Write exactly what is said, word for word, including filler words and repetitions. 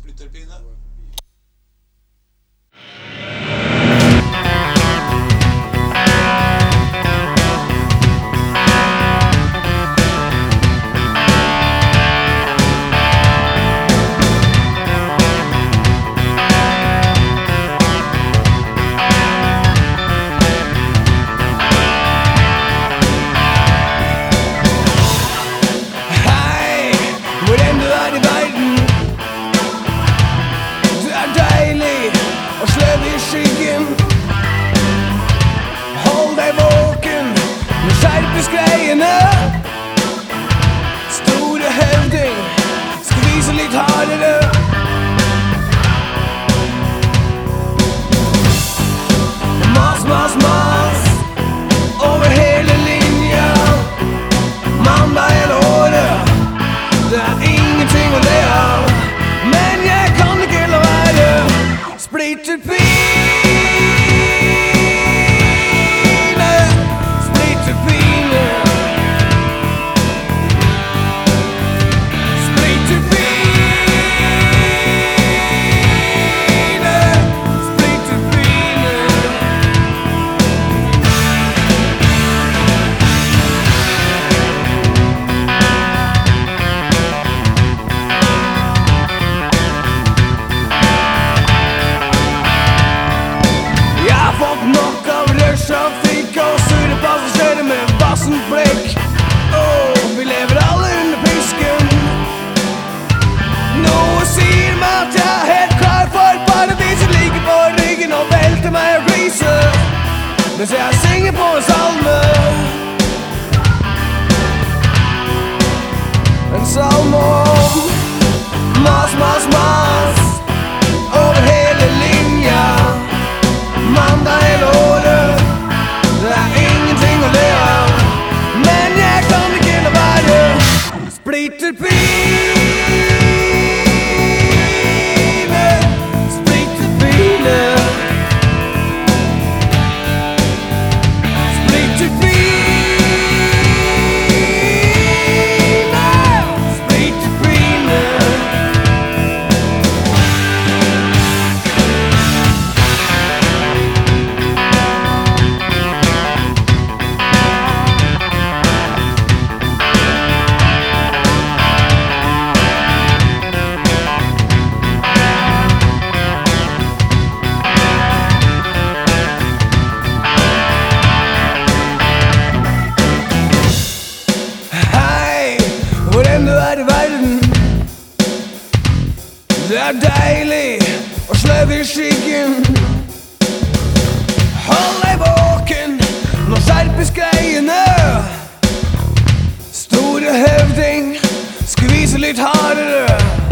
Splitterpine. Hold deg våken med skjerpeskreiene. Store høvding, skvise litt hardere. Mas, mas, mas over hele linja. Mandag hele året, det er ingenting å le av. Men jeg kan ikke la være. Splitterpine. Nok av rushtrafikk og sure passasjerer med vassent blikk. Åh, vi lever alle under pisken. Noe sier meg at jeg er helt klar for paradiset. Ligger på ryggen og velter meg og gliser mens jeg synger på en salme. En salme om mas, mas, mas over hele linja. Mandag hele året, det er ingenting å le av. Men jeg kan ikke la være. Splitterpine. Splitterpine. Splitterpine. Splitterpine. Hvor enn du er i verden, det er deilig å sløve i skyggen. Hold deg våken, nå skjerpes greiene. Store høvding, skvise litt hardere.